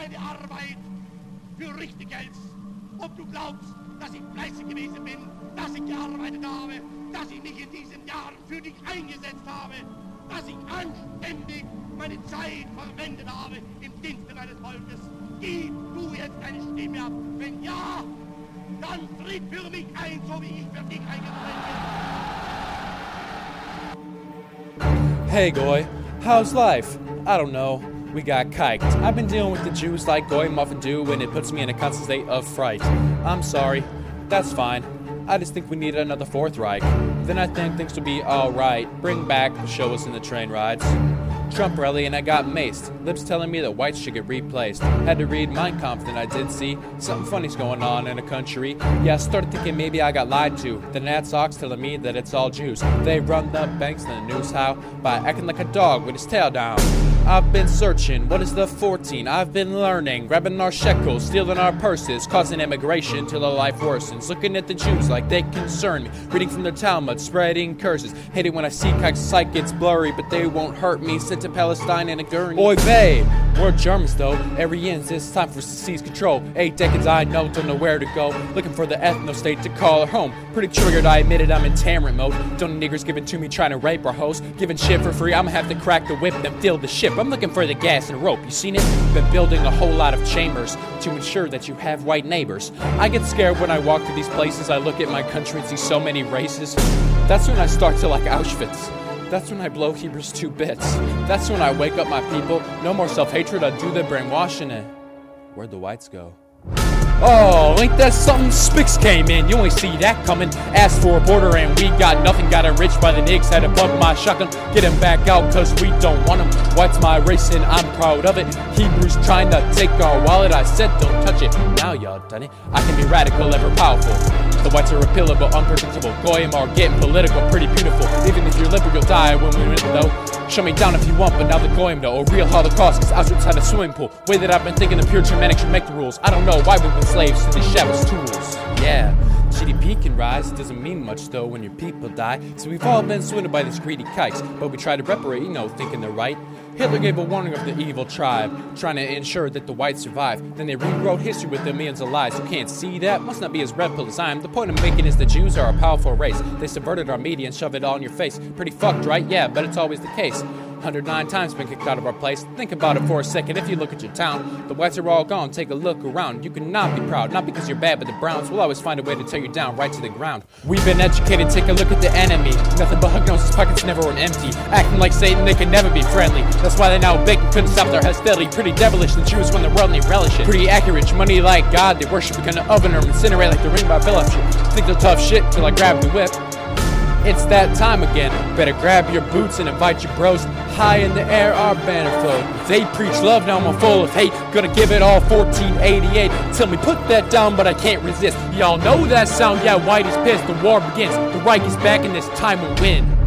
deine Arbeit für richtig hältst. Ob du glaubst, dass ich fleißig gewesen bin, dass ich gearbeitet habe, dass ich mich in diesen Jahren für dich eingesetzt habe, dass ich anständig meine Zeit verwendet habe im Dienste meines Volkes. Gib du jetzt deine Stimme ab. Wenn ja, dann tritt für mich ein, so wie ich für dich eingetreten bin. Hey, Goy. How's life? I don't know. We got kiked. I've been dealing with the Jews like Goy Muffin do, and it puts me in a constant state of fright. I'm sorry. That's fine. I just think we need another Fourth Reich. Then I think things will be alright. Bring back the show us in the train rides. Trump rally and I got maced. Lips telling me that whites should get replaced. Had to read Mein Kampf, then I did see something funny's going on in a country. Yeah, I started thinking maybe I got lied to. The Nat Sox telling me that it's all Jews. They run the banks and the news how? By acting like a dog with his tail down. I've been searching, what is the 14? I've been learning, grabbing our shekels, stealing our purses, causing immigration till our life worsens. Looking at the Jews like they concern me, reading from their Talmud, spreading curses. Hate it when I see kikes, sight gets blurry, but they won't hurt me. Sent to Palestine and a gurney. Oy vey! We're Germans though, Aryans, it's time for us to seize control. 8 decades I know, don't know where to go. Looking for the ethno-state to call her home. Pretty triggered, I admit it, I'm in Tamarind mode. Don't need niggers giving to me trying to rape our hoes. Giving shit for free, I'ma have to crack the whip, then fill the ship. I'm looking for the gas and rope, you seen it? Been building a whole lot of chambers to ensure that you have white neighbors. I get scared when I walk to these places, I look at my country and see so many races. That's when I start to like Auschwitz. That's when I blow Hebrews to bits. That's when I wake up my people. No more self-hatred, I do the brainwashing it. Where'd the whites go? Oh, ain't that something? Spix came in, you only see that coming. Asked for a border and we got nothing. Got enriched by the niggas, had to bump my shotgun. Get him back out cause we don't want him. White's my race and I'm proud of it. Hebrews trying to take our wallet, I said don't touch it. Now y'all done it, I can be radical, ever powerful. The whites are repealable, unpredictable. Goyim are getting political, pretty beautiful. Even if you're liberal, you'll die when we win though. Show me down if you want, but now the Goyim know. A real Holocaust, cause Auschwitz had a swimming pool. Way that I've been thinking the pure Germanic should make the rules. I don't know why we've been slaves to these shadows tools. Yeah, GDP can rise, doesn't mean much though when your people die. So we've all been swindled by these greedy kikes, but we try to reparate, thinking they're right. Hitler gave a warning of the evil tribe, trying to ensure that the whites survive. Then they rewrote history with their millions of lies. You can't see that? Must not be as red pill as I am. The point I'm making is the Jews are a powerful race. They subverted our media and shove it all in your face. Pretty fucked, right? Yeah, but it's always the case. 109 times been kicked out of our place. Think about it for a second. If you look at your town, the whites are all gone. Take a look around. You cannot be proud, not because you're bad, but the Browns will always find a way to tear you down right to the ground. We've been educated. Take a look at the enemy. Nothing but hug-noses, pockets never run empty. Acting like Satan, they can never be friendly. That's why they now big and couldn't stop their hostility. Pretty devilish, the Jews when the world need relish it. Pretty accurate, money like God. They worship, become an oven or incinerate like the ring by Phillips. Think they're tough shit till I grab the whip. It's that time again. Better grab your boots and invite your bros. High in the air, our banner float. They preach love, now I'm full of hate. Gonna give it all 1488. Tell me put that down, but I can't resist. Y'all know that sound, yeah, white is pissed. The war begins, the Reich is back and this time will win.